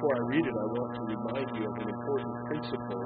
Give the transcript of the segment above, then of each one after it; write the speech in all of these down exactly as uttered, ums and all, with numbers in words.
before I read it, I want to remind you of an important principle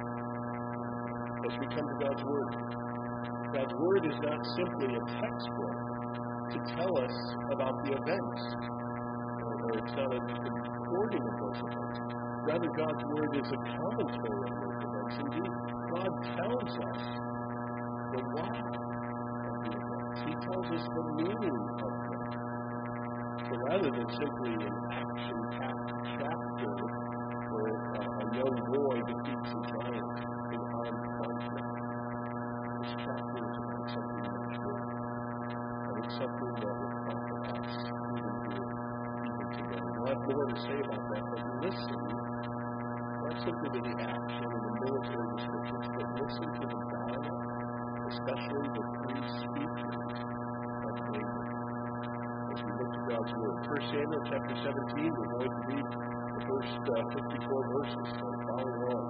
as we come to God's Word. God's Word is not simply a textbook to tell us about the events, or it's not just a recording of those events. Rather, God's Word is a commentary on those events. Indeed, God tells us the why of the events. He tells us the meaning of them. So rather than simply an action-packed chapter where uh, a young boy defeats a giant in armed conflict, this chapter is about something much more. And it's something that will profit us even here, even today. We'll have more to say about that, but listen, not simply to the action and the military descriptions, but listen to the dialogue, especially the three speeches of David. As we look to God's Word. First Samuel chapter seventeen, we're going to read the first uh, fifty-four verses, so follow along.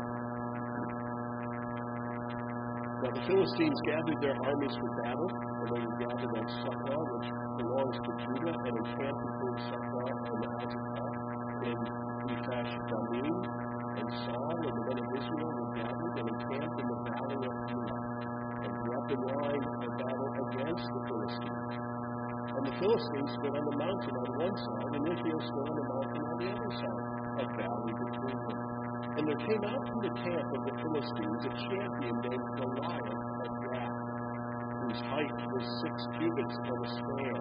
Now the Philistines gathered their armies for battle, and they were gathered at Succoth, which belongs to Judah, and encamped between Succoth and Azekah in Ephash-Dammim. And Saul and the men of Israel were gathered and encamped in the valley of Elah, and drew up in line of battle against the Philistines. And the Philistines stood on the mountain on one side, and Israel stood on the mountain on the other side, a valley between them. And there came out from the camp of the Philistines a champion named Goliath of Gath, whose height was six cubits and a span.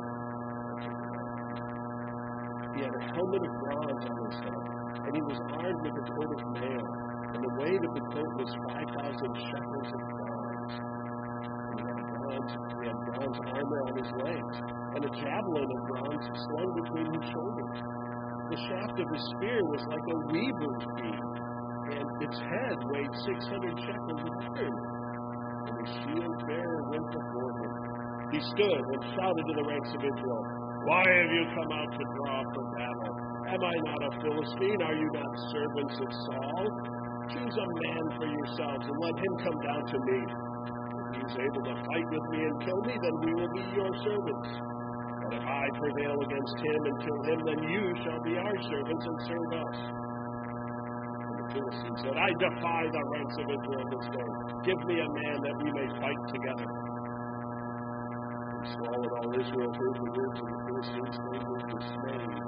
He had a helmet of bronze on his head, and he was armed with a coat of mail, and the weight of the coat was five thousand shekels of bronze. And he had bronze, he had bronze armor on his legs, and a javelin of bronze slung between his shoulders. The shaft of his spear was like a weaver's beam, and its head weighed six hundred shekels of iron. And his shield bearer went before him. He stood and shouted to the ranks of Israel, "Why have you come out to draw for battle? Am I not a Philistine? Are you not servants of Saul? Choose a man for yourselves and let him come down to me. If he is able to fight with me and kill me, then we will be your servants. But if I prevail against him and kill him, then you shall be our servants and serve us." And the Philistine said, "I defy the ranks of Israel this day. Give me a man that we may fight together." And Saul and all Israel heard the words of the Philistines. They were dismayed.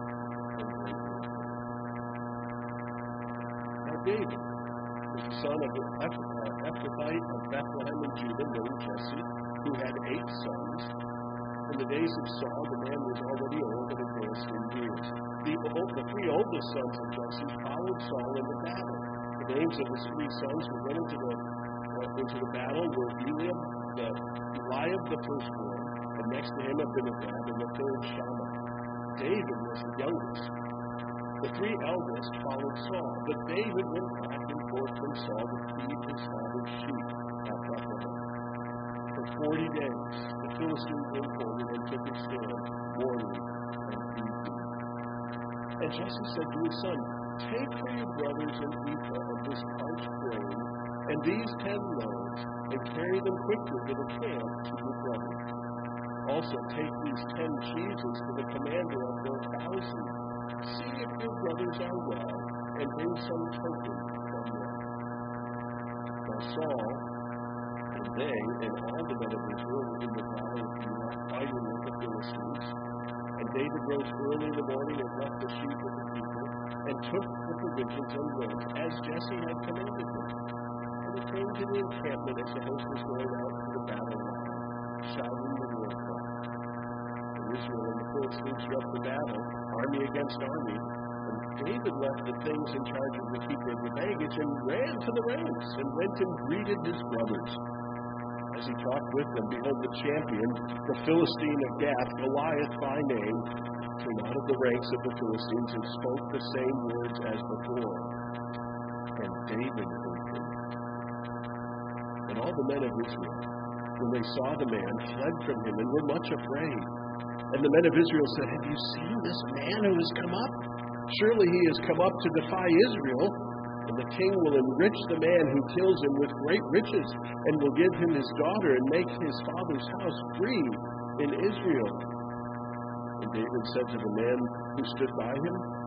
Now David was the son of Ephrathite of Bethlehem in Judah, named Jesse, who had eight sons. In the days of Saul, the man was already old and advanced in years. The, old, the three oldest sons of Jesse followed Saul into battle. The names of his three sons who went into the, uh, into the battle were Eliab, the, Eliab the firstborn, and next to him Abinadab, and the third Shammah. David was the youngest. The three eldest followed Saul, but David went back and forth from Saul to feed his father's sheep at Bethlehem. For forty days, the Philistine came forward and took his stand, morning and evening. And Jesse said to his son, "Take for your brothers an ephah of this parched grain, and these ten loaves, and carry them quickly to the camp to your brothers. Also take these ten cheeses to the commander of their thousand. See if your brothers are well, and bring some token from them." Now Saul and they and all the men of Israel were in the valley of Elah, fighting with the Philistines. And David rose early in the morning and left the sheep with the people, and took the provisions and went, as Jesse had commanded him. And he came to the encampment as the host was going out to the battle line, shouting the war cry. And Israel and the Philistines struck the battle, army against army. And David left the things in charge of the keeper of the baggage and ran to the ranks and went and greeted his brothers. As he talked with them, behold, the champion, the Philistine of Gath, Goliath by name, came out of the ranks of the Philistines and spoke the same words as before. And David heard him. And all the men of Israel, when they saw the man, fled from him and were much afraid. And the men of Israel said, "Have you seen this man who has come up? Surely he has come up to defy Israel. And the king will enrich the man who kills him with great riches, and will give him his daughter, and make his father's house free in Israel." And David said to the man who stood by him,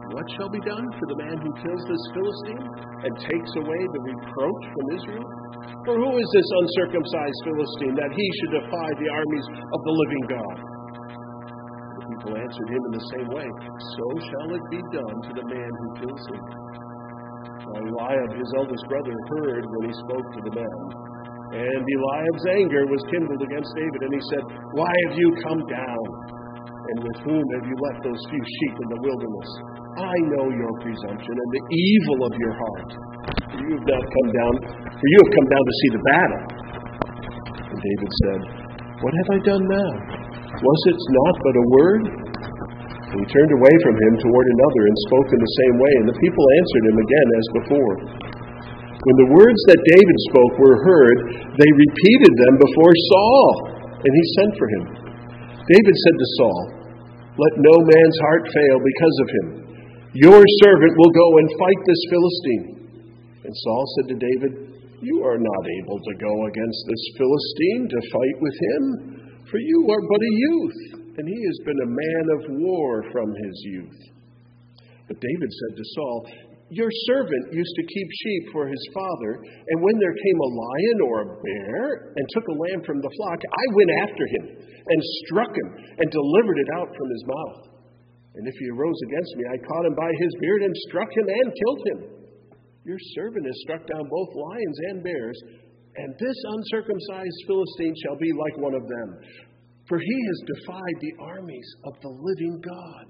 What shall be done for the man who kills this Philistine and takes away the reproach from Israel? For who is this uncircumcised Philistine that he should defy the armies of the living God? The people answered him in the same way, so shall it be done to the man who kills him. Now Eliab, his eldest brother, heard when he spoke to the men. And Eliab's anger was kindled against David, and he said, Why have you come down? And with whom have you left those few sheep in the wilderness? I know your presumption and the evil of your heart. For you have not come down, for you have come down to see the battle. And David said, What have I done now? Was it not but a word? And he turned away from him toward another and spoke in the same way, and the people answered him again as before. When the words that David spoke were heard, they repeated them before Saul, and he sent for him. David said to Saul, Let no man's heart fail because of him. Your servant will go and fight this Philistine. And Saul said to David, You are not able to go against this Philistine to fight with him, for you are but a youth, and he has been a man of war from his youth. But David said to Saul, Your servant used to keep sheep for his father, and when there came a lion or a bear and took a lamb from the flock, I went after him and struck him and delivered it out from his mouth. And if he arose against me, I caught him by his beard and struck him and killed him. Your servant has struck down both lions and bears, and this uncircumcised Philistine shall be like one of them, for he has defied the armies of the living God.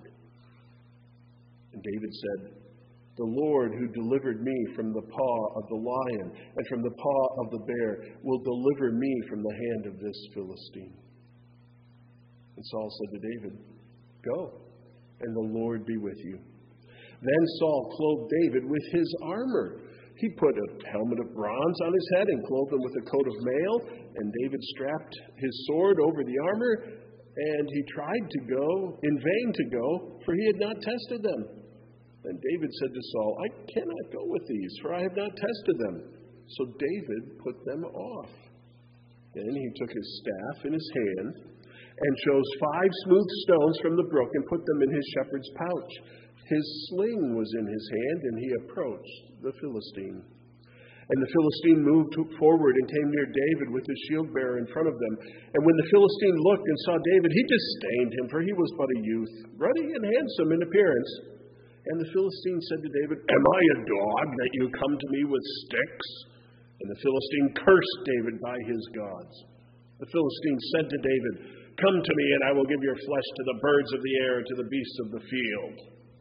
And David said, The Lord who delivered me from the paw of the lion and from the paw of the bear will deliver me from the hand of this Philistine. And Saul said to David, Go, and the Lord be with you. Then Saul clothed David with his armor. He put a helmet of bronze on his head and clothed him with a coat of mail. And David strapped his sword over the armor, and he tried to go, in vain to go, for he had not tested them. And David said to Saul, I cannot go with these, for I have not tested them. So David put them off. Then he took his staff in his hand and chose five smooth stones from the brook and put them in his shepherd's pouch. His sling was in his hand, and he approached the Philistine. And the Philistine moved forward and came near David with his shield bearer in front of them. And when the Philistine looked and saw David, he disdained him, for he was but a youth, ruddy and handsome in appearance. And the Philistine said to David, Am I a dog that you come to me with sticks? And the Philistine cursed David by his gods. The Philistine said to David, Come to me, and I will give your flesh to the birds of the air and to the beasts of the field.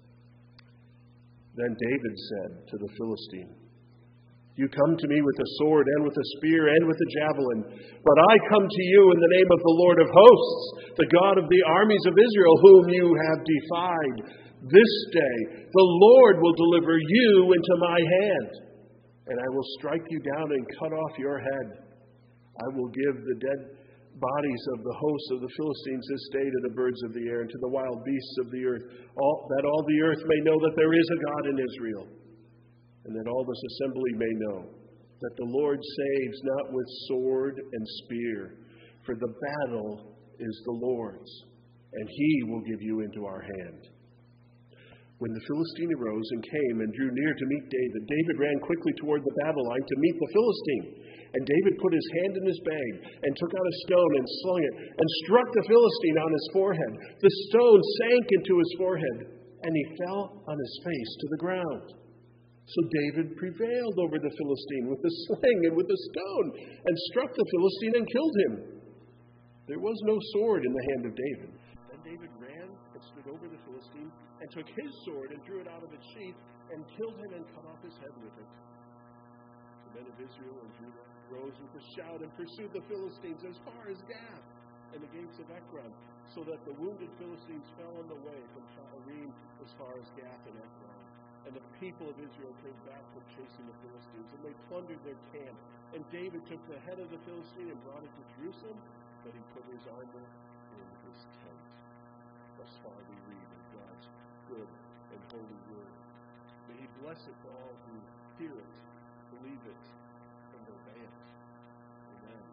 Then David said to the Philistine, You come to me with a sword and with a spear and with a javelin, but I come to you in the name of the Lord of hosts, the God of the armies of Israel, whom you have defied. This day the Lord will deliver you into my hand, and I will strike you down and cut off your head. I will give the dead bodies of the hosts of the Philistines this day to the birds of the air and to the wild beasts of the earth, all, that all the earth may know that there is a God in Israel, and that all this assembly may know that the Lord saves not with sword and spear, for the battle is the Lord's, and he will give you into our hand. When the Philistine arose and came and drew near to meet David, David ran quickly toward the battle line to meet the Philistine. And David put his hand in his bag and took out a stone and slung it and struck the Philistine on his forehead. The stone sank into his forehead, and he fell on his face to the ground. So David prevailed over the Philistine with the sling and with the stone and struck the Philistine and killed him. There was no sword in the hand of David. Then David ran and stood over the Philistine and took his sword and drew it out of its sheath and killed him and cut off his head with it. The men of Israel and Judah rose with a shout and pursued the Philistines as far as Gath and the gates of Ekron, so that the wounded Philistines fell on the way from Shaaraim as far as Gath and Ekron. And the people of Israel came back from chasing the Philistines, and they plundered their camp. And David took the head of the Philistine and brought it to Jerusalem, but he put his armor in his tent. Thus far we read of God's good and holy word. May he bless it to all who hear it, believe it, and obey it. Amen.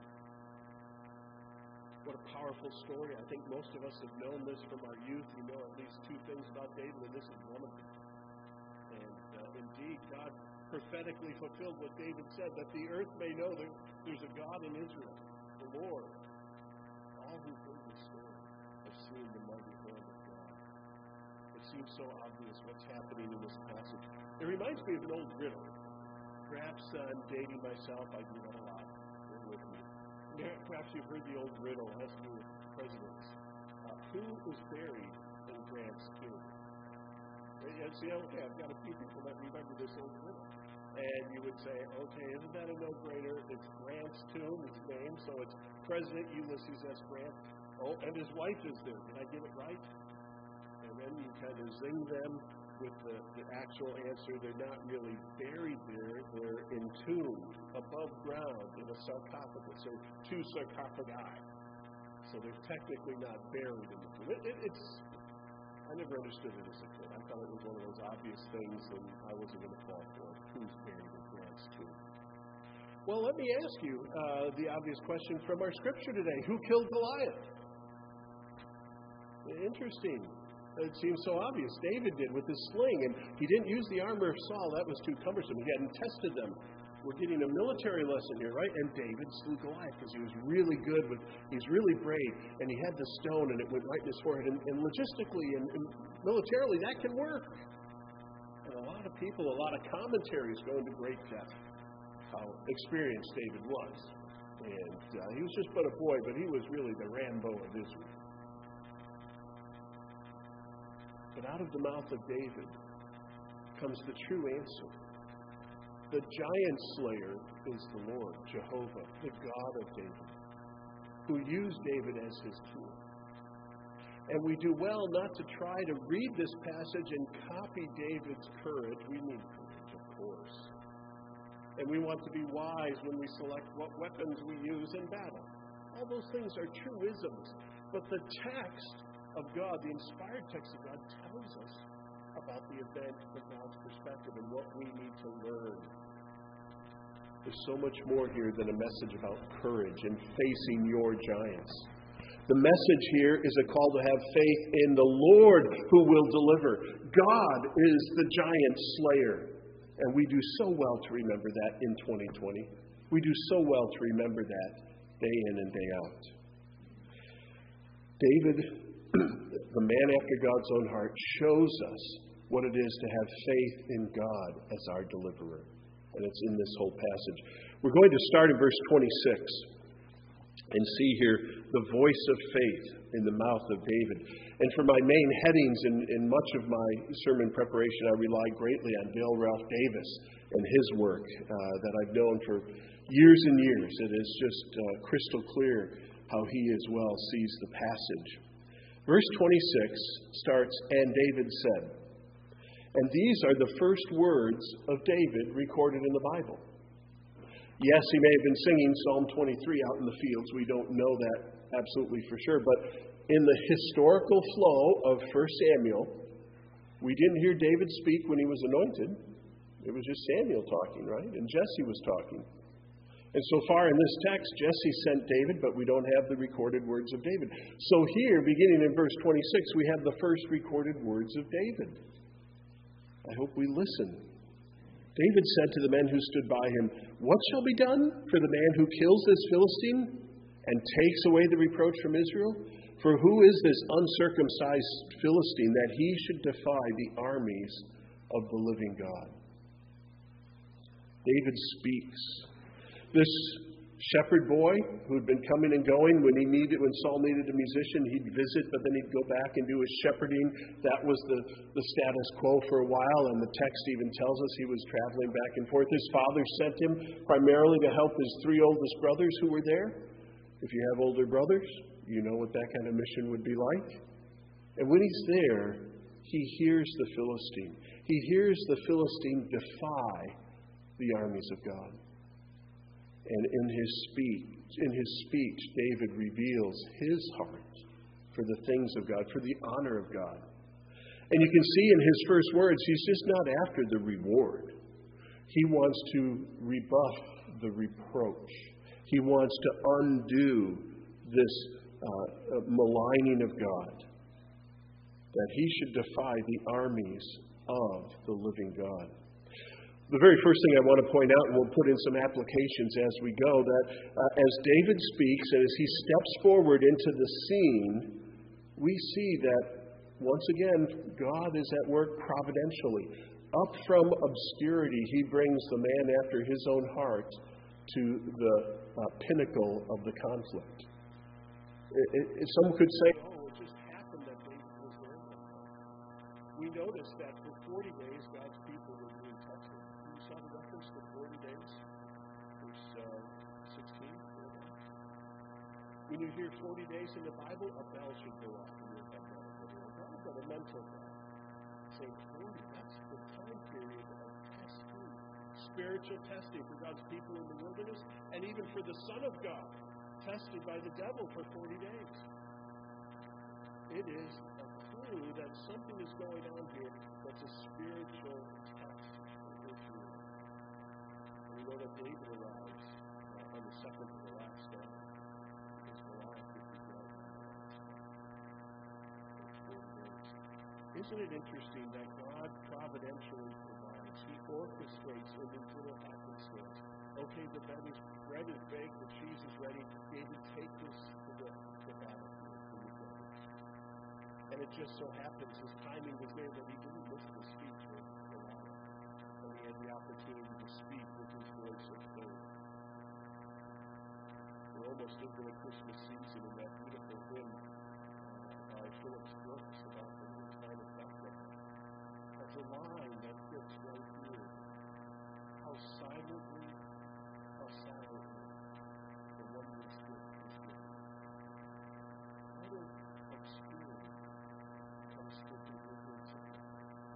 What a powerful story. I think most of us have known this from our youth. We know at least two things about David, and this is one of them. uh, indeed, God prophetically fulfilled what David said, that the earth may know that there's a God in Israel, the Lord. All who heard this story have seen the mighty hand of God. It seems so obvious what's happening in this passage. It reminds me of an old riddle. Perhaps uh, I'm dating myself. I do that a lot. Bear with me. Perhaps you've heard the old riddle. It has to do with presidents. Uh, who was buried in Grant's tomb? And see, okay, I've got a few people that remember this old riddle. And you would say, okay, isn't that a no-brainer? It's Grant's tomb, it's named, so it's President Ulysses S. Grant. Oh, and his wife is there. Did I get it right? And then you kind of zing them with the, the actual answer. They're not really buried there. They're entombed above ground in a sarcophagus, or two sarcophagi. So they're technically not buried in the tomb. It, it, it's, I never understood it as a kid. I thought it was one of those obvious things, and I wasn't going to fall for it. Who's buried in Grant's tomb? Well, let me ask you uh, the obvious question from our scripture today. Who killed Goliath? Interesting. It seems so obvious. David did with his sling, and he didn't use the armor of Saul. That was too cumbersome. He hadn't tested them. We're getting a military lesson here, right? And David slew Goliath because he was really good with, he's really brave, and he had the stone, and it went right in his forehead. And, and logistically and, and militarily, that can work. And a lot of people, a lot of commentaries go into great depth how experienced David was. And uh, he was just but a boy, but he was really the Rambo of Israel. But out of the mouth of David comes the true answer. The giant slayer is the Lord, Jehovah, the God of David, who used David as his tool. And we do well not to try to read this passage and copy David's courage. We need courage, of course. And we want to be wise when we select what weapons we use in battle. All those things are truisms. But the text of God, the inspired text of God, tells us about the event from God's perspective and what we need to learn. There's so much more here than a message about courage and facing your giants. The message here is a call to have faith in the Lord who will deliver. God is the giant slayer. And we do so well to remember that in twenty twenty. We do so well to remember that day in and day out. David, the man after God's own heart, shows us what it is to have faith in God as our deliverer. And it's in this whole passage. We're going to start in verse twenty-six and see here the voice of faith in the mouth of David. And for my main headings in, in much of my sermon preparation, I rely greatly on Dale Ralph Davis and his work uh, that I've known for years and years. It is just uh, crystal clear how he as well sees the passage. Verse twenty-six starts, "And David said." And these are the first words of David recorded in the Bible. Yes, he may have been singing Psalm twenty-three out in the fields. We don't know that absolutely for sure. But in the historical flow of First Samuel, we didn't hear David speak when he was anointed. It was just Samuel talking, right? And Jesse was talking. And so far in this text, Jesse sent David, but we don't have the recorded words of David. So here, beginning in verse twenty-six, we have the first recorded words of David. I hope we listen. David said to the men who stood by him, "What shall be done for the man who kills this Philistine and takes away the reproach from Israel? For who is this uncircumcised Philistine that he should defy the armies of the living God?" David speaks. This shepherd boy who had been coming and going when he needed, when Saul needed a musician, he'd visit, but then he'd go back and do his shepherding. That was the, the status quo for a while, and the text even tells us he was traveling back and forth. His father sent him primarily to help his three oldest brothers who were there. If you have older brothers, you know what that kind of mission would be like. And when he's there, he hears the Philistine. He hears the Philistine defy the armies of God. And in his speech, in his speech, David reveals his heart for the things of God, for the honor of God. And you can see in his first words, he's just not after the reward. He wants to rebuff the reproach. He wants to undo this uh, maligning of God, that he should defy the armies of the living God. The very first thing I want to point out, and we'll put in some applications as we go, that uh, as David speaks and as he steps forward into the scene, we see that, once again, God is at work providentially. Up from obscurity, he brings the man after his own heart to the uh, pinnacle of the conflict. It, it, some could say, oh, it just happened that David was there. We noticed that for forty days, God's people were being tested. You saw the reference to forty days? Verse uh, sixteen. When you hear forty days in the Bible, a bell should go off in your head. God, but a mental bell. Saying forty, that's the time period of testing. Spiritual testing for God's people in the wilderness, and even for the Son of God, tested by the devil for forty days. It is a clue that something is going on here that's a spiritual test for Israel. And we know that David arrives uh, on the second to the last day, because Goliath would be dead on the last day. Isn't it interesting that God providentially provides? He orchestrates in these little happenstance. Okay, the bread is, bread is baked, the cheese is ready. David, take this to the, the battlefield for your brothers. And it just so happens his timing was there that he didn't miss the speech with Goliath. And he had the opportunity to speak with his voice of faith. We're almost into the Christmas season in that beautiful hymn uh, by Phillips Brooks about the little town of Bethlehem. Has a line that fits right here. How silently silently the wondrous gift is given. Out of obscurity comes the deliverance of God.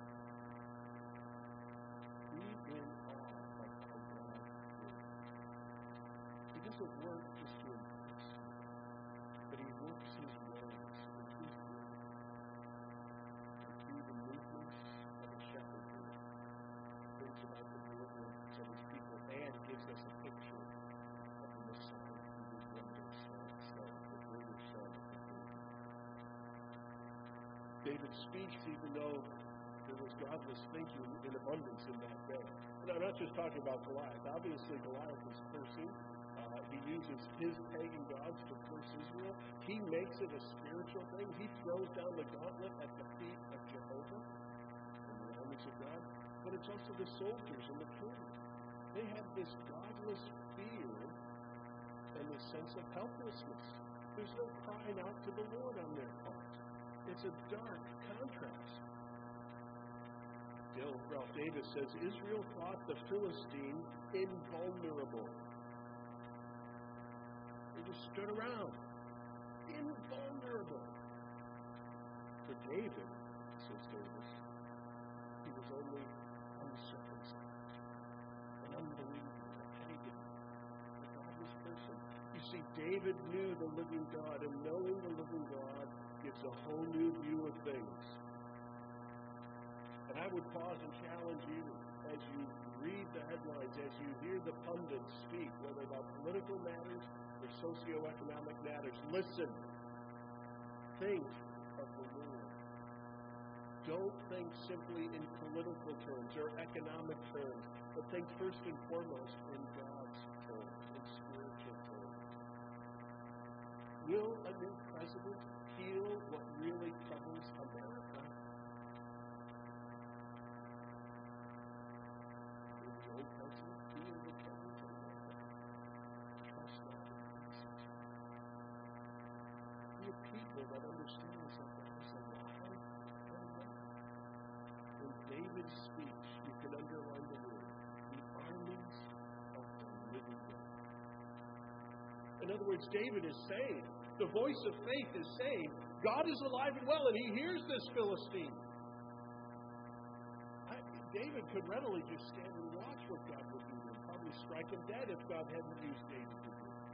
Be in awe of how God works. He doesn't work just to impress you, but he works his ways in his way. And through the movements of a shepherd boy, brings about the deliverance of his people and gives us a picture of the Messiah who was one day son, the greater son of the David. David speaks even though there was godless thinking in abundance in that day. And I'm not just talking about Goliath. Obviously, Goliath is cursing. Uh, he uses his pagan gods to curse Israel. He makes it a spiritual thing. He throws down the gauntlet at the feet of Jehovah and the armies of God. But it's also the soldiers and the troops. They have this godless fear and this sense of helplessness. There's no crying out to the Lord on their part. It's a dark contrast. Still, Ralph Davis says, Israel thought the Philistine invulnerable. They just stood around. Invulnerable. For David, says Davis, he was only uncircumcised, an unbeliever, a pagan, a godless person. You see, David knew the living God, and knowing the living God gives a whole new view of things. And I would pause and challenge you as you read the headlines, as you hear the pundits speak, whether about political matters or socioeconomic matters. Listen. Think of the Lord. Don't think simply in political terms or economic terms, but think first and foremost in God's terms, in spiritual terms. Will a new president heal what really troubles America? Will the old president heal what troubles America? Trust not in princes. We have people that understand this like that is alive and well. In David's speech, you can underline the word, the armies of the living God. In other words, David is saying, the voice of faith is saying, God is alive and well, and he hears this Philistine. I, David could readily just stand and watch what God would do and probably strike him dead if God hadn't used David to do it.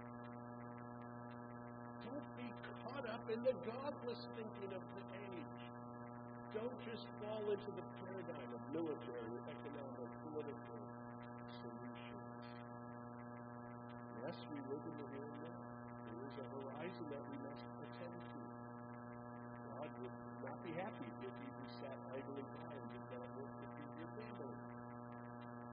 Don't be caught up in the godless thinking of the age. Don't just fall into the paradigm of military, economic, political solutions. Yes, we live in the here and now. There is a horizon that we must attend to. God would not be happy if you sat idly by and did not work to feed your family.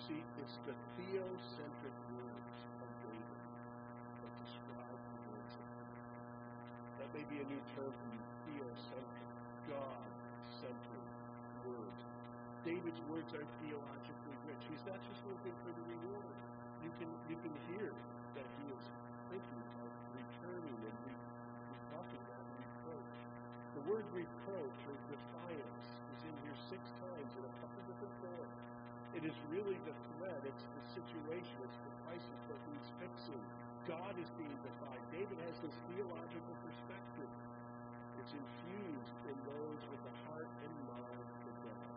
see, it's the theocentric words of David that describe the words of God. That may be a new term for you, theocentric, God-centered words. David's words are theologically rich. He's not just looking for the reward. You can you can hear that he is thinking of returning and re- rebuffing that reproach. The word reproach or defiance is in here six times in a couple different forms. It is really the threat, it's the situation, it's the crisis that needs fixing. God is being defied. David has this theological perspective. It's infused in those with the heart and mind of God.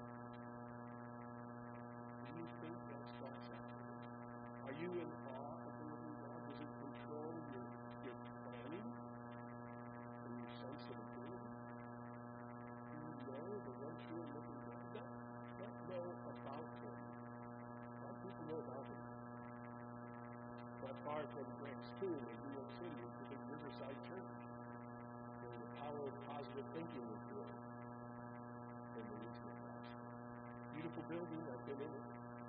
Do you think that's God's happening? Are you in awe of the living God? Does it control your, your planning and your sense of ability? Do you know the one true and living God? Not, not know about Him. A lot of people know about Him. Not far from Greg's tomb in New York City is the big Riverside Church, where the power of positive thinking was born from the roots of Christ. Beautiful building, I've been in it.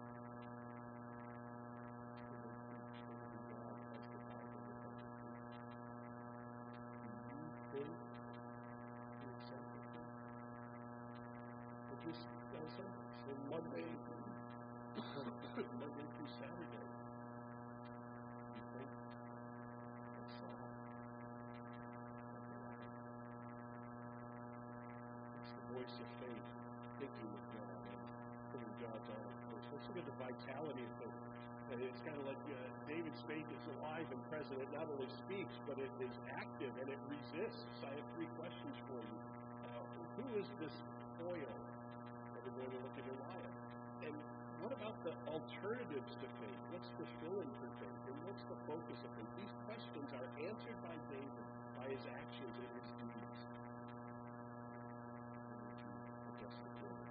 Just on Sundays, and Monday, Monday through Saturday, you think that's all. It's the voice of faith, thinking of God and putting God's honor first. Let's look at the vitality of faith. It's kind of like uh, David's faith is alive and present. It not only speaks, but it is active and it resists. I have three questions for you. Uh, who is this foil? We're going to look at Eliab. And what about the alternatives to faith? What's the fill-in for faith? And what's the focus of faith? These questions are answered by David, by his actions and his deeds. Adjust the camera.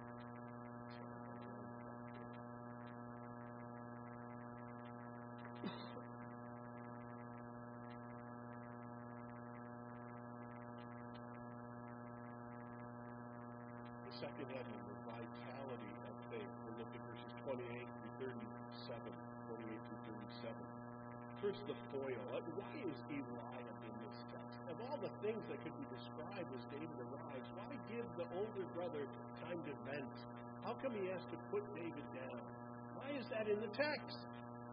The second heading, the vitality of faith. We'll look at verses twenty-eight through thirty-seven. twenty-eight through thirty-seven. First, the foil. Why is Eliab in this text? Of all the things that could be described as David arrives, why give the older brother time to vent? How come he has to put David down? Why is that in the text?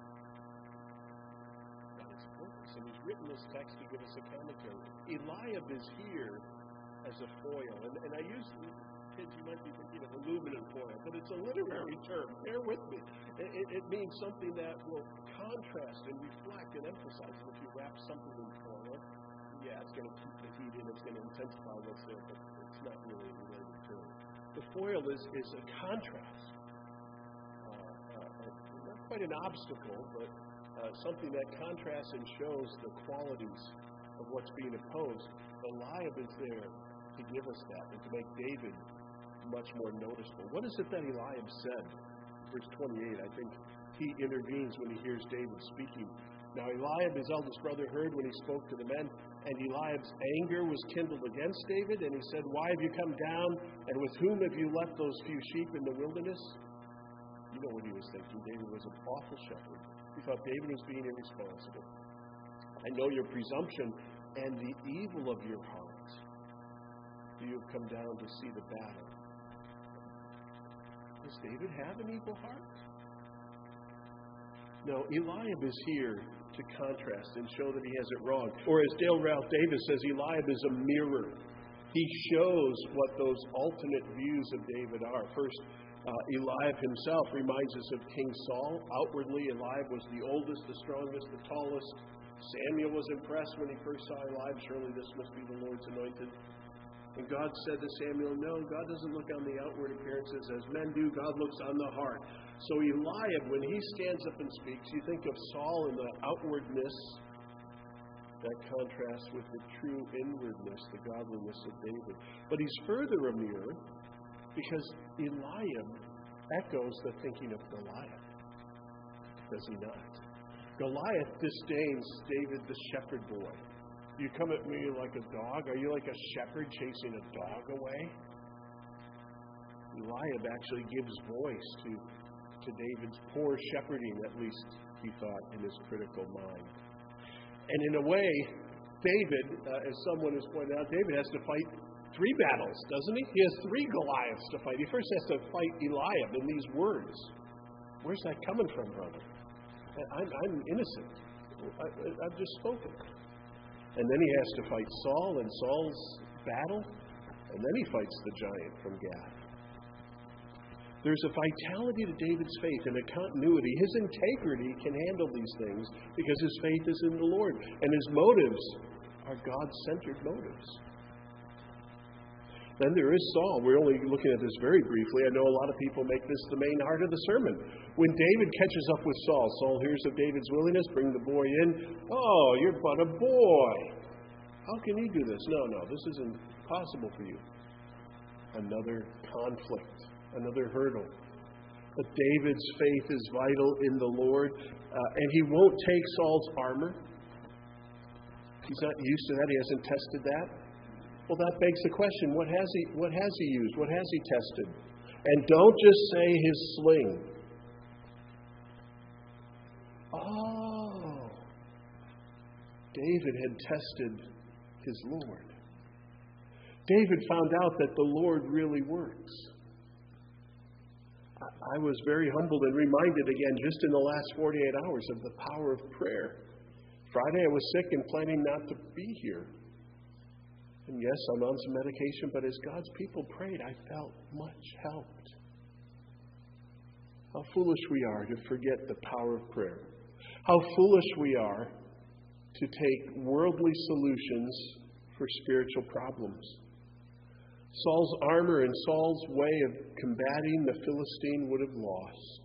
That is purpose. And he's written this text to give us a commentary. Eliab is here as a foil. And, and I use... kids, you might be thinking of aluminum foil, but it's a literary term. Bear with me. It, it, it means something that will contrast and reflect and emphasize. And if you wrap something in foil, yeah, it's going to keep the heat in, it's going to intensify what's there, but it's not really a related term. The foil is, is a contrast. Uh, uh, uh, not quite an obstacle, but uh, something that contrasts and shows the qualities of what's being opposed. Eliab is there to give us that and to make David much more noticeable. What is it that Eliab said? Verse twenty-eight, I think he intervenes when he hears David speaking. Now Eliab, his eldest brother, heard when he spoke to the men, and Eliab's anger was kindled against David, and he said, "Why have you come down, and with whom have you left those few sheep in the wilderness?" You know what he was thinking. David was an awful shepherd. He thought David was being irresponsible. I know your presumption and the evil of your heart. You have come down to see the battle. Does David have an evil heart? No, Eliab is here to contrast and show that he has it wrong. Or as Dale Ralph Davis says, Eliab is a mirror. He shows what those alternate views of David are. First, uh, Eliab himself reminds us of King Saul. Outwardly, Eliab was the oldest, the strongest, the tallest. Samuel was impressed when he first saw Eliab. Surely this must be the Lord's anointed. And God said to Samuel, no, God doesn't look on the outward appearances as men do. God looks on the heart. So Eliab, when he stands up and speaks, you think of Saul and the outwardness that contrasts with the true inwardness, the godliness of David. But he's further a mirror because Eliab echoes the thinking of Goliath. Does he not? Goliath disdains David the shepherd boy. You come at me like a dog? Are you like a shepherd chasing a dog away? Eliab actually gives voice to, to to David's poor shepherding, at least he thought in his critical mind. And in a way, David, uh, as someone has pointed out, David has to fight three battles, doesn't he? He has three Goliaths to fight. He first has to fight Eliab in these words. Where's that coming from, brother? I'm, I'm innocent. I, I've just spoken. And then he has to fight Saul and Saul's battle, and then he fights the giant from Gath. There's a vitality to David's faith and a continuity. His integrity can handle these things because his faith is in the Lord, and his motives are God-centered motives. Then there is Saul. We're only looking at this very briefly. I know a lot of people make this the main heart of the sermon. When David catches up with Saul, Saul hears of David's willingness, bring the boy in. Oh, you're but a boy. How can you do this? No, no, this isn't possible for you. Another conflict, another hurdle. But David's faith is vital in the Lord, uh, and he won't take Saul's armor. He's not used to that. He hasn't tested that. Well, that begs the question, what has he what has he used? What has he tested? And don't just say his sling. Oh, David had tested his Lord. David found out that the Lord really works. I was very humbled and reminded again just in the last forty-eight hours of the power of prayer. Friday I was sick and planning not to be here. And yes, I'm on some medication, but as God's people prayed, I felt much helped. How foolish we are to forget the power of prayer. How foolish we are to take worldly solutions for spiritual problems. Saul's armor and Saul's way of combating the Philistine would have lost.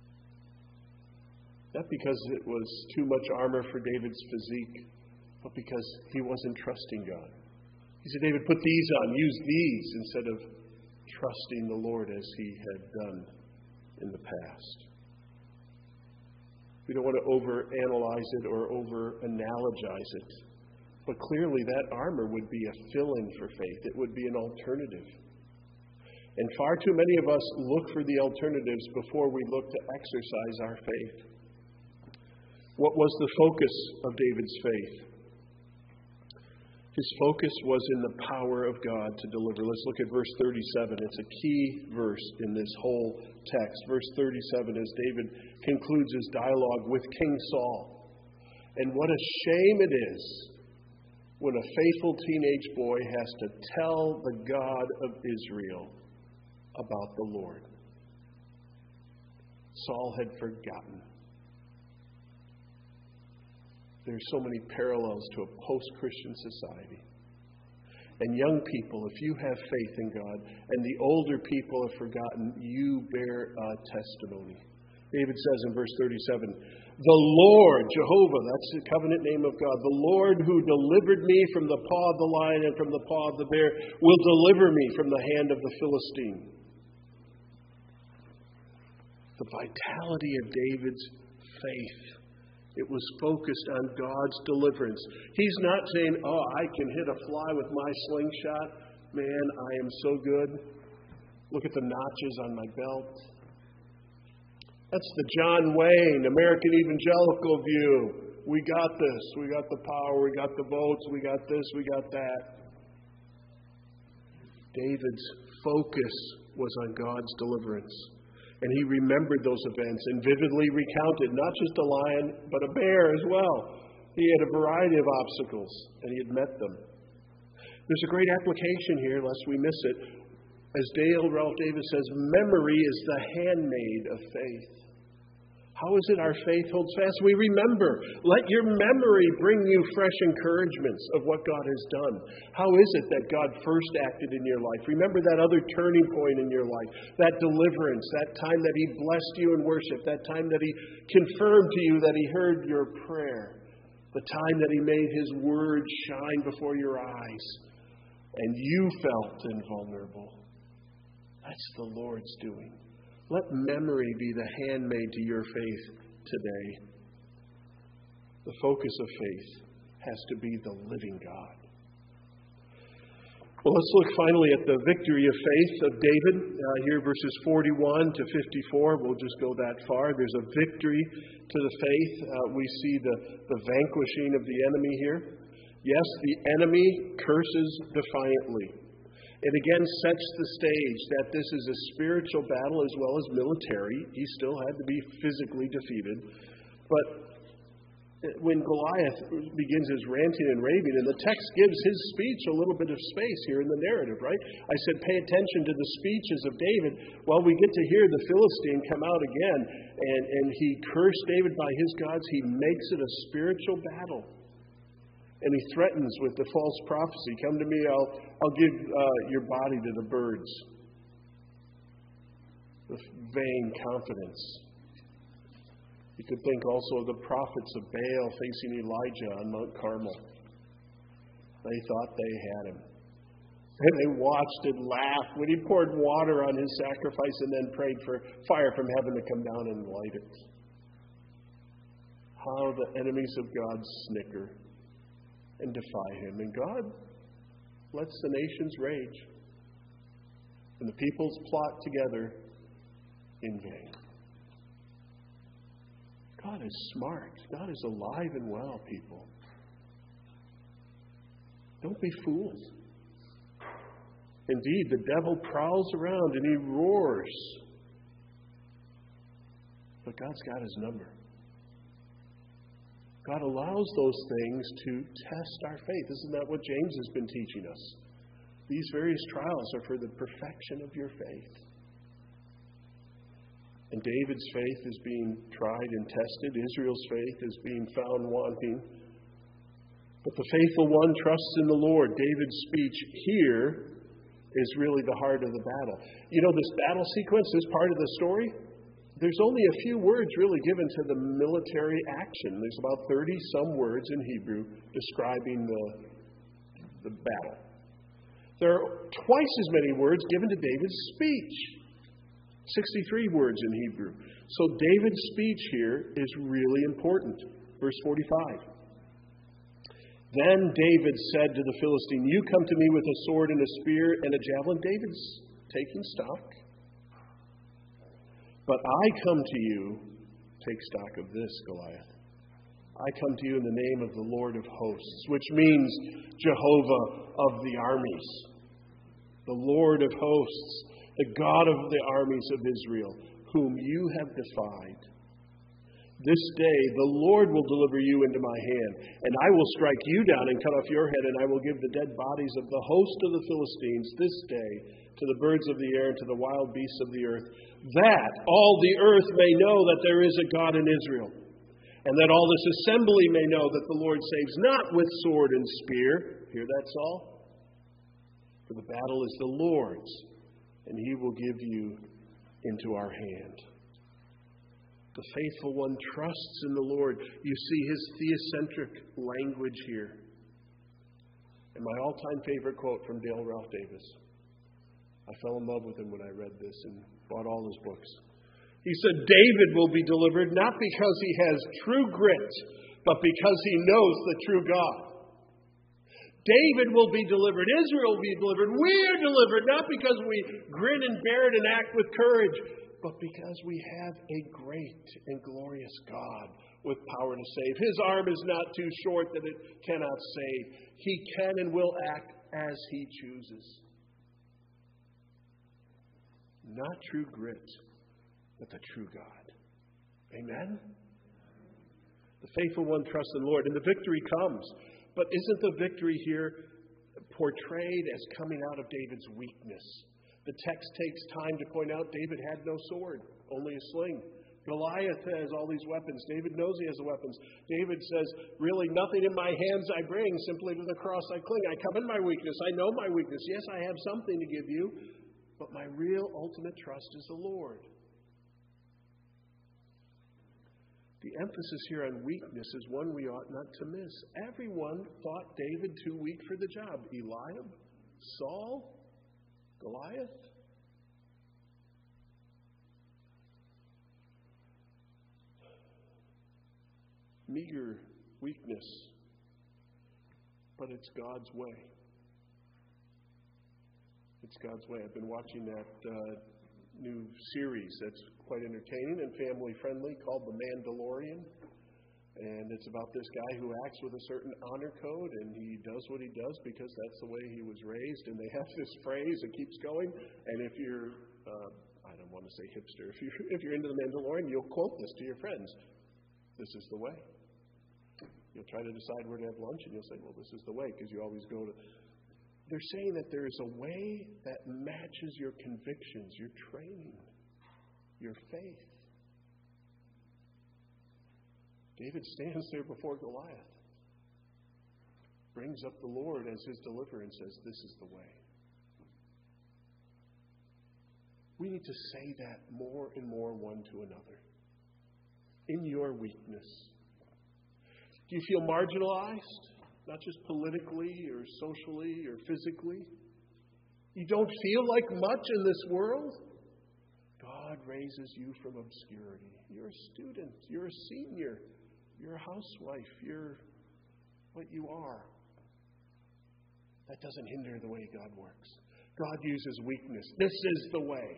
Not because it was too much armor for David's physique, but because he wasn't trusting God. He said, David, put these on, use these, instead of trusting the Lord as he had done in the past. We don't want to overanalyze it or over-analogize it. But clearly that armor would be a fill-in for faith. It would be an alternative. And far too many of us look for the alternatives before we look to exercise our faith. What was the focus of David's faith? His focus was in the power of God to deliver. Let's look at verse thirty-seven. It's a key verse in this whole text. Verse thirty-seven, as David concludes his dialogue with King Saul. And what a shame it is when a faithful teenage boy has to tell the God of Israel about the Lord. Saul had forgotten. There's so many parallels to a post-Christian society. And young people, if you have faith in God, and the older people have forgotten, you bear a testimony. David says in verse thirty-seven, the Lord, Jehovah, that's the covenant name of God, the Lord who delivered me from the paw of the lion and from the paw of the bear, will deliver me from the hand of the Philistine. The vitality of David's faith. It was focused on God's deliverance. He's not saying, oh, I can hit a fly with my slingshot. Man, I am so good. Look at the notches on my belt. That's the John Wayne, American evangelical view. We got this. We got the power. We got the votes. We got this. We got that. David's focus was on God's deliverance. And he remembered those events and vividly recounted not just a lion, but a bear as well. He had a variety of obstacles, and he had met them. There's a great application here, lest we miss it. As Dale Ralph Davis says, memory is the handmaid of faith. How is it our faith holds fast? We remember. Let your memory bring you fresh encouragements of what God has done. How is it that God first acted in your life? Remember that other turning point in your life, that deliverance, that time that He blessed you in worship, that time that He confirmed to you that He heard your prayer, the time that He made His word shine before your eyes, and you felt invulnerable. That's the Lord's doing. Let memory be the handmaid to your faith today. The focus of faith has to be the living God. Well, let's look finally at the victory of faith of David. Uh, here, verses forty-one to fifty-four. We'll just go that far. There's a victory to the faith. Uh, we see the, the vanquishing of the enemy here. Yes, the enemy curses defiantly. It again sets the stage that this is a spiritual battle as well as military. He still had to be physically defeated. But when Goliath begins his ranting and raving, and the text gives his speech a little bit of space here in the narrative, right? I said, pay attention to the speeches of David. Well, we get to hear the Philistine come out again, and, and he cursed David by his gods. He makes it a spiritual battle. And he threatens with the false prophecy, come to me, I'll, I'll give uh, your body to the birds. With vain confidence. You could think also of the prophets of Baal facing Elijah on Mount Carmel. They thought they had him. And they watched and laughed when he poured water on his sacrifice and then prayed for fire from heaven to come down and light it. How the enemies of God snicker and defy him. And God lets the nations rage. And the peoples plot together in vain. God is smart. God is alive and well, people. Don't be fooled. Indeed, the devil prowls around and he roars. But God's got his number. God allows those things to test our faith. Isn't that what James has been teaching us? These various trials are for the perfection of your faith. And David's faith is being tried and tested. Israel's faith is being found wanting. But the faithful one trusts in the Lord. David's speech here is really the heart of the battle. You know, this battle sequence, this part of the story, there's only a few words really given to the military action. There's about thirty-some words in Hebrew describing the, the battle. There are twice as many words given to David's speech. sixty-three words in Hebrew. So David's speech here is really important. Verse forty-five. Then David said to the Philistine, you come to me with a sword and a spear and a javelin. David's taking stock. But I come to you, take stock of this, Goliath. I come to you in the name of the Lord of hosts, which means Jehovah of the armies. The Lord of hosts, the God of the armies of Israel, whom you have defied. This day the Lord will deliver you into my hand, and I will strike you down and cut off your head, and I will give the dead bodies of the host of the Philistines this day to the birds of the air and to the wild beasts of the earth, that all the earth may know that there is a God in Israel, and that all this assembly may know that the Lord saves not with sword and spear. Hear that, Saul? For the battle is the Lord's, and he will give you into our hand. The faithful one trusts in the Lord. You see his theocentric language here. And my all-time favorite quote from Dale Ralph Davis. I fell in love with him when I read this and bought all his books. He said, David will be delivered not because he has true grit, but because he knows the true God. David will be delivered. Israel will be delivered. We are delivered not because we grin and bear it and act with courage, but because we have a great and glorious God with power to save. His arm is not too short that it cannot save. He can and will act as he chooses. Not true grit, but the true God. Amen? The faithful one trusts in the Lord, and the victory comes. But isn't the victory here portrayed as coming out of David's weakness? The text takes time to point out David had no sword, only a sling. Goliath has all these weapons. David knows he has the weapons. David says, really, nothing in my hands I bring, simply to the cross I cling. I come in my weakness. I know my weakness. Yes, I have something to give you, but my real ultimate trust is the Lord. The emphasis here on weakness is one we ought not to miss. Everyone thought David too weak for the job. Eliab, Saul, Goliath. Meager weakness, but it's God's way. It's God's way. I've been watching that uh, new series that's quite entertaining and family-friendly called The Mandalorian. And it's about this guy who acts with a certain honor code, and he does what he does because that's the way he was raised. And they have this phrase that keeps going. And if you're, uh, I don't want to say hipster, if you're, if you're into The Mandalorian, you'll quote this to your friends. This is the way. You'll try to decide where to have lunch, and you'll say, well, this is the way, because you always go to... They're saying that there is a way that matches your convictions, your training, your faith. David stands there before Goliath, brings up the Lord as his deliverer, and says, this is the way. We need to say that more and more one to another. In your weakness. Do you feel marginalized? Not just politically or socially or physically. You don't feel like much in this world? God raises you from obscurity. You're a student. You're a senior. You're a housewife. You're what you are. That doesn't hinder the way God works. God uses weakness. This is the way.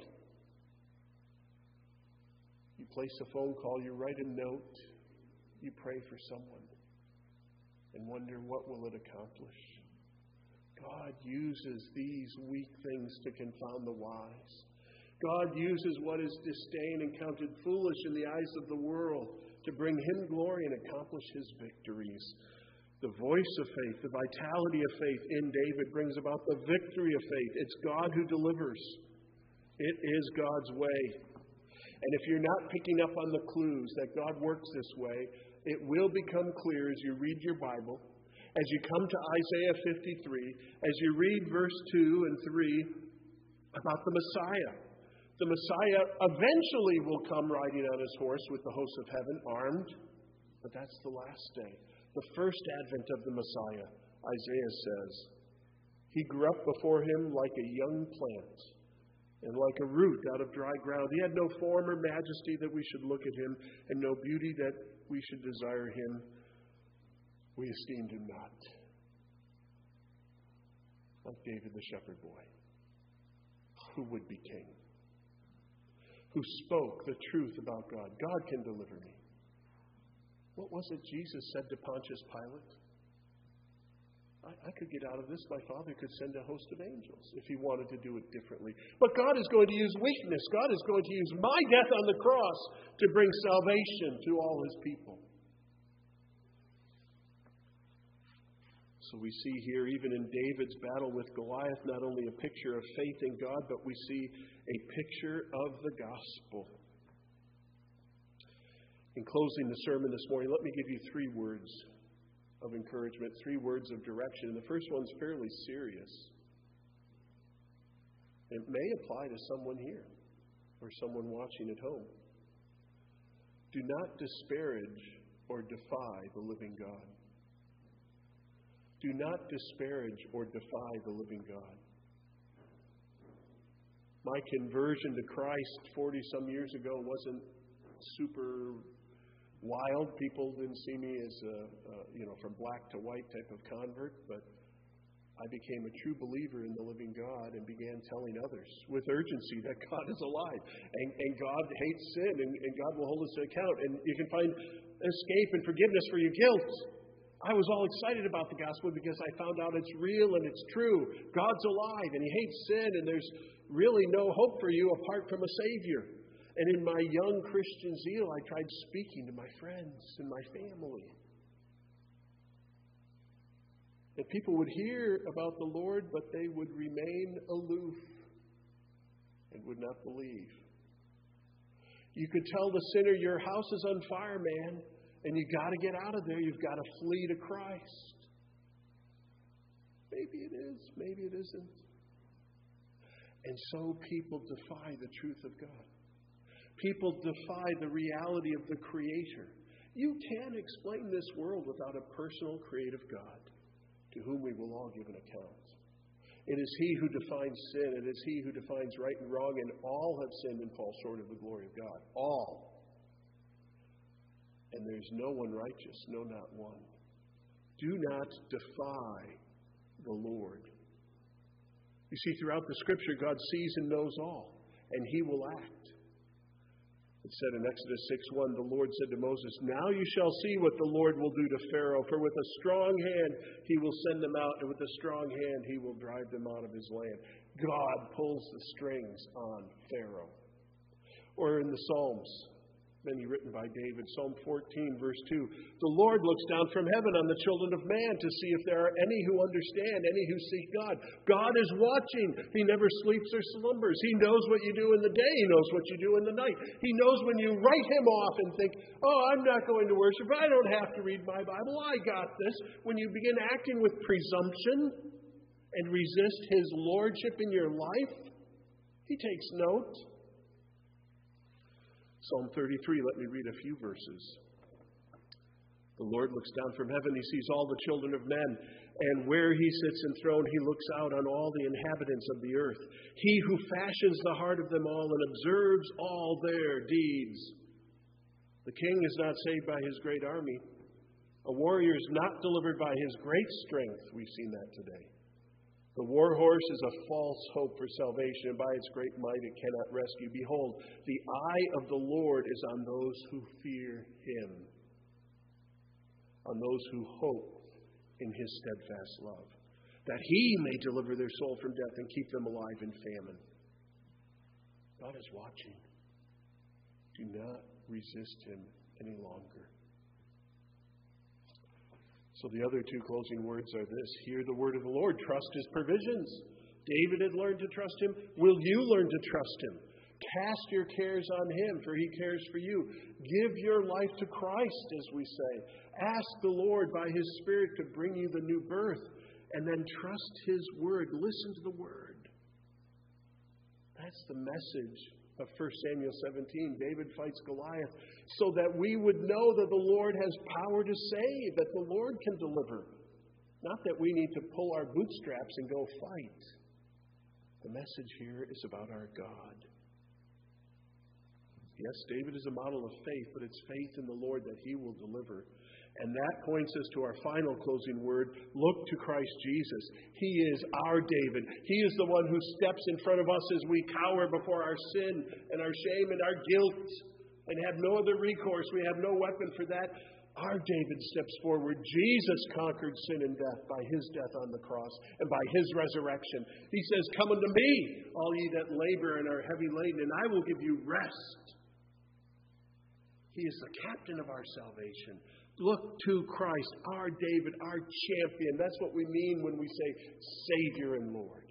You place a phone call. You write a note. You pray for someone. And wonder, what will it accomplish? God uses these weak things to confound the wise. God uses what is disdained and counted foolish in the eyes of the world to bring Him glory and accomplish His victories. The voice of faith, the vitality of faith in David brings about the victory of faith. It's God who delivers. It is God's way. And if you're not picking up on the clues that God works this way, it will become clear as you read your Bible, as you come to Isaiah fifty-three, as you read verse two and three about the Messiah. The Messiah eventually will come riding on his horse with the hosts of heaven, armed. But that's the last day. The first advent of the Messiah, Isaiah says, he grew up before him like a young plant and like a root out of dry ground. He had no form or majesty that we should look at him, and no beauty that we should desire him. We esteemed him not. Like David the shepherd boy, who would be king, who spoke the truth about God. God can deliver me. What was it Jesus said to Pontius Pilate? I, I could get out of this. My Father could send a host of angels if he wanted to do it differently. But God is going to use weakness. God is going to use my death on the cross to bring salvation to all his people. So we see here, even in David's battle with Goliath, not only a picture of faith in God, but we see a picture of the gospel. In closing the sermon this morning, let me give you three words of encouragement, three words of direction. And the first one's fairly serious. It may apply to someone here or someone watching at home. Do not disparage or defy the living God. Do not disparage or defy the living God. My conversion to Christ forty-some years ago wasn't super wild. People didn't see me as a, a, you know, from black to white type of convert, but I became a true believer in the living God and began telling others with urgency that God is alive and, and God hates sin and, and God will hold us to account and you can find escape and forgiveness for your guilt. I was all excited about the gospel because I found out it's real and it's true. God's alive and He hates sin and there's really no hope for you apart from a Savior. And in my young Christian zeal, I tried speaking to my friends and my family. And people would hear about the Lord, but they would remain aloof and would not believe. You could tell the sinner, your house is on fire, man. And you've got to get out of there. You've got to flee to Christ. Maybe it is. Maybe it isn't. And so people defy the truth of God. People defy the reality of the Creator. You can't explain this world without a personal, creative God to whom we will all give an account. It is He who defines sin. It is He who defines right and wrong. And all have sinned and fall short of the glory of God. All. And there's no one righteous, no, not one. Do not defy the Lord. You see, throughout the Scripture, God sees and knows all, and He will act. It said in Exodus six one, the Lord said to Moses, now you shall see what the Lord will do to Pharaoh, for with a strong hand He will send them out, and with a strong hand He will drive them out of his land. God pulls the strings on Pharaoh. Or in the Psalms, many written by David, Psalm fourteen, verse two, the Lord looks down from heaven on the children of man to see if there are any who understand, any who seek God. God is watching. He never sleeps or slumbers. He knows what you do in the day. He knows what you do in the night. He knows when you write Him off and think, oh, I'm not going to worship. I don't have to read my Bible. I got this. When you begin acting with presumption and resist His lordship in your life, He takes note. Psalm thirty-three, let me read a few verses. The Lord looks down from heaven. He sees all the children of men. And where He sits enthroned, He looks out on all the inhabitants of the earth. He who fashions the heart of them all and observes all their deeds. The king is not saved by his great army. A warrior is not delivered by his great strength. We've seen that today. The war horse is a false hope for salvation, and by its great might it cannot rescue. Behold, the eye of the Lord is on those who fear Him, on those who hope in His steadfast love, that He may deliver their soul from death and keep them alive in famine. God is watching. Do not resist Him any longer. So the other two closing words are this. Hear the word of the Lord. Trust His provisions. David had learned to trust Him. Will you learn to trust Him? Cast your cares on Him, for He cares for you. Give your life to Christ, as we say. Ask the Lord by His Spirit to bring you the new birth. And then trust His word. Listen to the word. That's the message of First Samuel seventeen. David fights Goliath so that we would know that the Lord has power to save, that the Lord can deliver. Not that we need to pull our bootstraps and go fight. The message here is about our God. Yes, David is a model of faith, but it's faith in the Lord that He will deliver. And that points us to our final closing word. Look to Christ Jesus. He is our David. He is the one who steps in front of us as we cower before our sin and our shame and our guilt and have no other recourse. We have no weapon for that. Our David steps forward. Jesus conquered sin and death by His death on the cross and by His resurrection. He says, come unto me, all ye that labor and are heavy laden, and I will give you rest. He is the captain of our salvation. Look to Christ, our David, our champion. That's what we mean when we say Savior and Lord.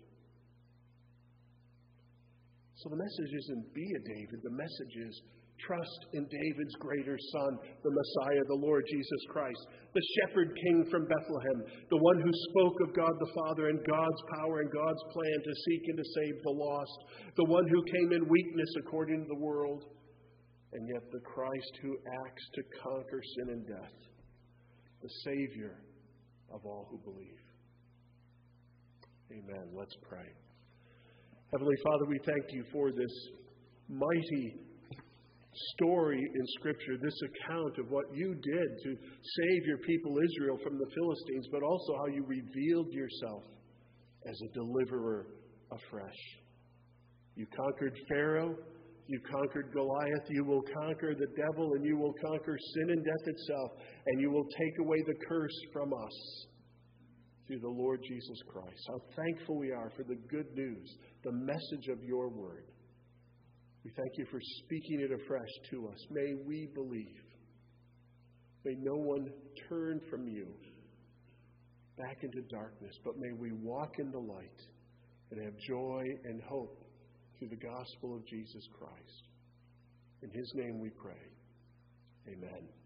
So the message isn't be a David. The message is trust in David's greater Son, the Messiah, the Lord Jesus Christ, the shepherd king from Bethlehem, the one who spoke of God the Father and God's power and God's plan to seek and to save the lost, the one who came in weakness according to the world, and yet the Christ who acts to conquer sin and death, the Savior of all who believe. Amen. Let's pray. Heavenly Father, we thank You for this mighty story in Scripture, this account of what You did to save Your people Israel from the Philistines, but also how You revealed Yourself as a deliverer afresh. You conquered Pharaoh. You conquered Goliath. You will conquer the devil, and You will conquer sin and death itself, and You will take away the curse from us through the Lord Jesus Christ. How thankful we are for the good news, the message of Your word. We thank You for speaking it afresh to us. May we believe. May no one turn from You back into darkness, but may we walk in the light and have joy and hope through the gospel of Jesus Christ. In His name we pray. Amen.